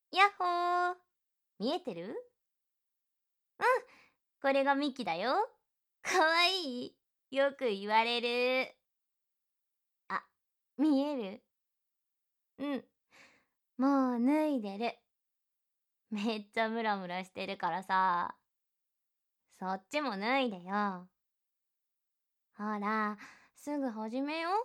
やっほー。見えてる？これがミキだよ。かわいい。よく言われる。あ、見える？うん。もう脱いでる。めっちゃムラムラしてるからさ。そっちも脱いでよ。ほら、すぐ始めよ。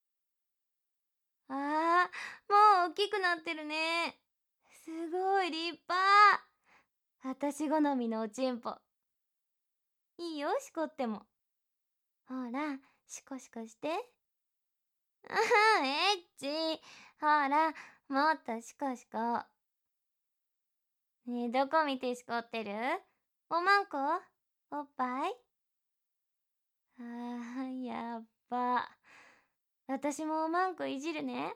あー、もう大きくなってるね。すごい立派。私好みのおちんぽ。いいよ、しこっても。ほら、シコシコして。あはん、エッチ。ほら、もっとシコシコ。ねえ、どこ見てしこってる？おまんこ？おっぱい？あー、やっば。私もおまんこいじるね。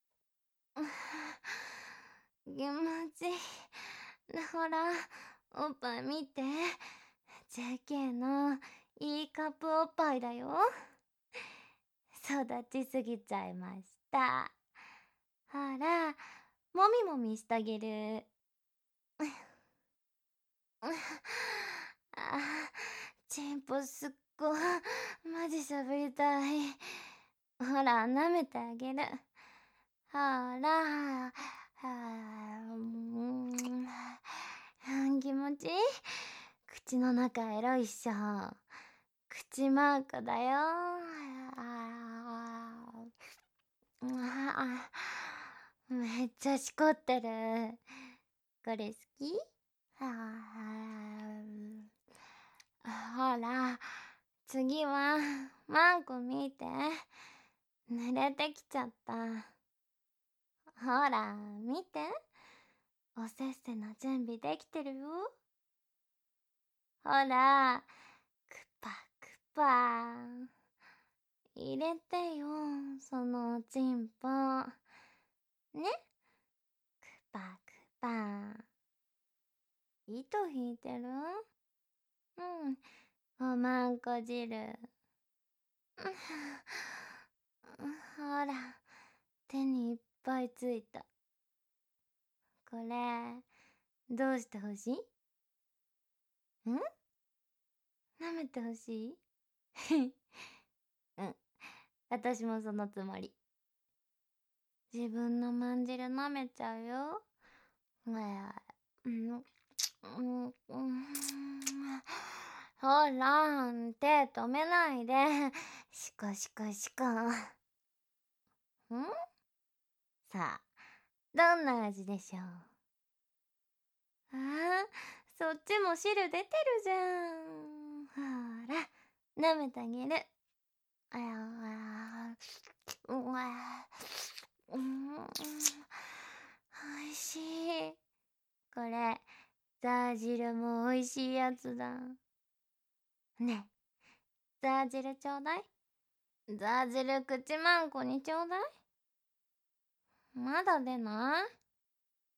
気持ちいい。ほら、おっぱい見て。JK のいいカップおっぱいだよ。育ちすぎちゃいました。ほら、もみもみしてあげる。あ、チンポすっご。マジしゃべりたい。ほら、舐めてあげる。ほら、気持ちいい？口の中エロいっしょ。口マークだよ。めっちゃしこってる。これ好き？ほら、次はマンコ見て。濡れてきちゃった。ほら、見て。おせっせの準備できてるよ。ほら、クパクパ。入れてよ、そのおちんぽ。ね。クパクパ。糸引いてる？うん、おまんこ汁。ほら、手にいっぱいついた。これ、どうしてほしい？舐めてほしい？うん、私もそのつもり。自分のまんじる舐めちゃうよ。ほら、手止めないで。シコシコシコ。さあ、どんな味でしょう？そっちも汁出てるじゃん。ほら、舐めてあげる。おいしい。これ、ザー汁もおいしいやつだ。ねえ、ザー汁ちょうだい。ザー汁口まんこにちょうだい。まだ出ない？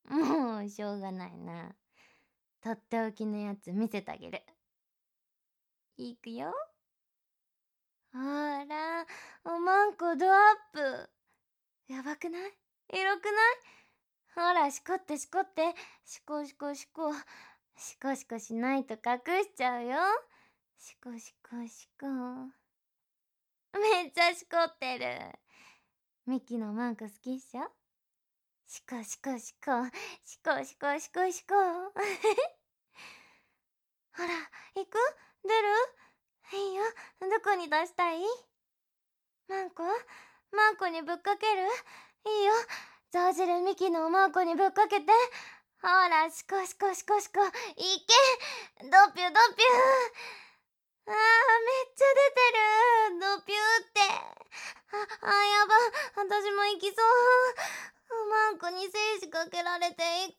もうしょうがないな。とっておきのやつ見せてあげる。いくよ。ほら、おまんこドアップ。やばくない？エロくない？ほら、しこってしこって。しこしこしこ。しこしこしないと隠しちゃうよ。しこしこしこ。めっちゃしこってる。ミキのマンコ好きっしょ？しこしこしこ。しこしこしこしこ。ほら、行く？出る？いいよ。どこに出したい？マンコ？マンコにぶっかける？いいよ。ザー汁ミキのマンコにぶっかけて。ほら、シコシコシコシコ。いけ！ドピュドピュ。めっちゃ出てる。ドピュって。やば。私も行きそう。マンコに精子かけられていく。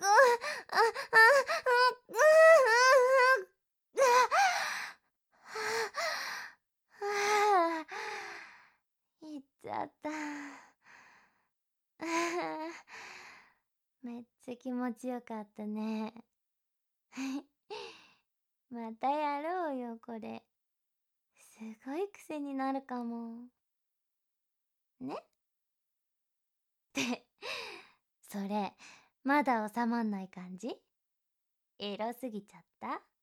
行っちゃった。めっちゃ気持ちよかったね。またやろうよ、これ。すごい癖になるかも。ねって、それ、 まだ収まんない感じ？エロすぎちゃった？